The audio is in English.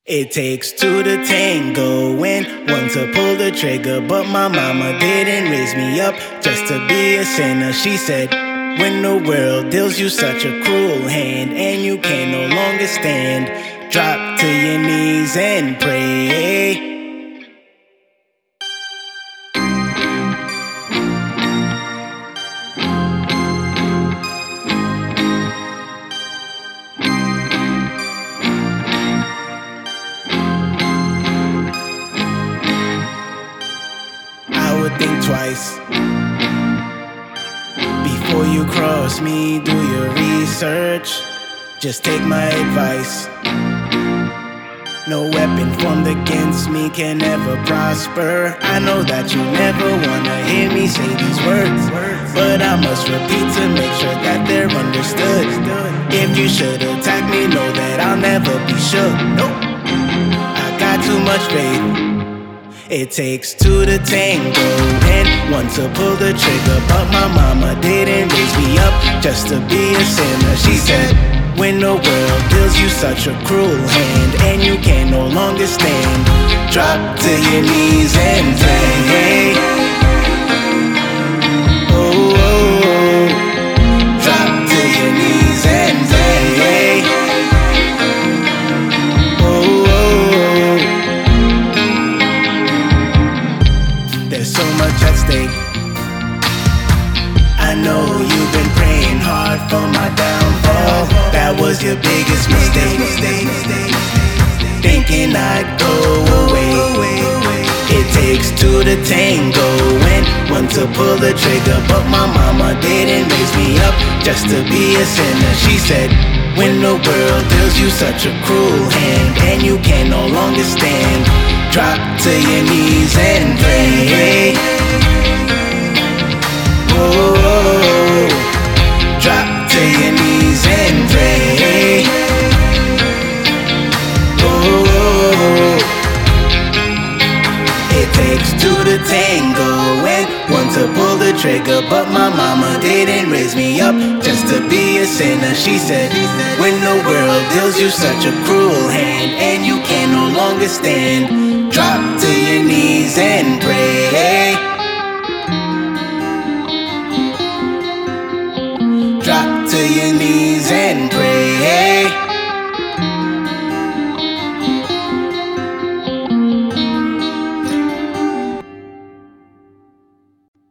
It takes two to tango and one to pull the trigger. But my mama didn't raise me up just to be a sinner. She said, when the world deals you such a cruel hand and you can no longer stand, drop to your knees and pray. I would think twice before you cross me. Do your research, just take my advice. No weapon formed against me can ever prosper. I know that you never wanna hear me say these words, but I must repeat to make sure that they're understood. If you should attack me, know that I'll never be shook. Nope, I got too much faith. It takes two to tango and one to pull the trigger. But my mama didn't raise me up just to be a sinner. She said, when the world deals you such a cruel hand and you can no longer stand, drop to your knees and pray. Oh, oh, oh. Drop to your knees and pray. Oh, oh. There's so much at stake. I know you've been praying hard for my downfall. That was your biggest mistake. Thinking I'd go away. It takes two to tango and one to pull the trigger. But my mama didn't raise me up just to be a sinner. She said, when the world deals you such a cruel hand and you can no longer stand, drop to your knees and pray. Oh, drop to your knees and pray. Oh, it takes two to tango and one to pull the trigger. But my mama didn't raise me up just to be a sinner. She said, when the world deals you such a cruel hand and you can no longer stand, drop to your knees and pray. Drop to your knees.